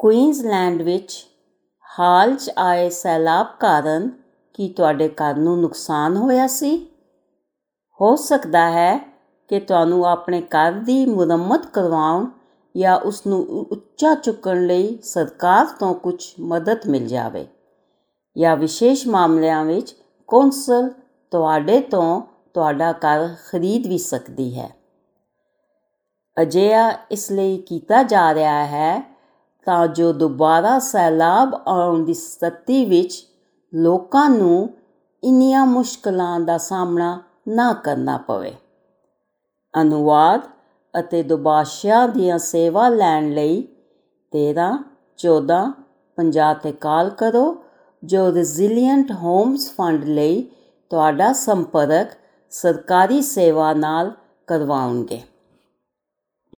Queensland ਵਿੱਚ ਹਾਲ 'ਚ ਆਏ ਸੈਲਾਬ ਕਾਰਨ ਕੀ ਤੁਹਾਡੇ ਘਰ ਨੂੰ ਨੁਕਸਾਨ ਹੋਇਆ ਸੀ? ਹੋ ਸਕਦਾ ਹੈ ਕਿ ਤੁਹਾਨੂੰ ਆਪਣੇ ਘਰ ਦੀ ਮੁਰੰਮਤ ਕਰਵਾਉਣ ਜਾਂ ਉਸ ਨੂੰ ਉੱਚਾ ਚੁੱਕਣ ਲਈ ਸਰਕਾਰ ਤੋਂ ਕੁਝ ਮਦਦ ਮਿਲ ਜਾਵੇ, ਜਾਂ ਵਿਸ਼ੇਸ਼ ਮਾਮਲਿਆਂ ਵਿੱਚ ਕੌਂਸਲ ਤੁਹਾਡੇ ਤੋਂ ਤੁਹਾਡਾ ਘਰ ਖਰੀਦ ਵੀ ਸਕਦੀ ਹੈ। ਅਜਿਹਾ ਇਸ ਲਈ ਕੀਤਾ ਜਾ ਰਿਹਾ ਹੈ ਤਾਂ ਜੋ ਦੁਬਾਰਾ ਸੈਲਾਬ ਆਉਣ ਦੀ ਸਥਿਤੀ ਵਿੱਚ ਲੋਕਾਂ ਨੂੰ ਇੰਨੀਆਂ ਮੁਸ਼ਕਲਾਂ ਦਾ ਸਾਹਮਣਾ ਨਾ ਕਰਨਾ ਪਵੇ। ਅਨੁਵਾਦ ਅਤੇ ਦੁਭਾਸ਼ਾ ਦੀਆਂ ਸੇਵਾ ਲੈਣ ਲਈ 131450 'ਤੇ ਕਾਲ ਕਰੋ, ਜੋ ਰੈਜ਼ੀਲੀਐਂਟ ਹੋਮਜ਼ ਫੰਡ ਲਈ ਤੁਹਾਡਾ ਸੰਪਰਕ ਸਰਕਾਰੀ ਸੇਵਾ ਨਾਲ ਕਰਵਾਉਣਗੇ।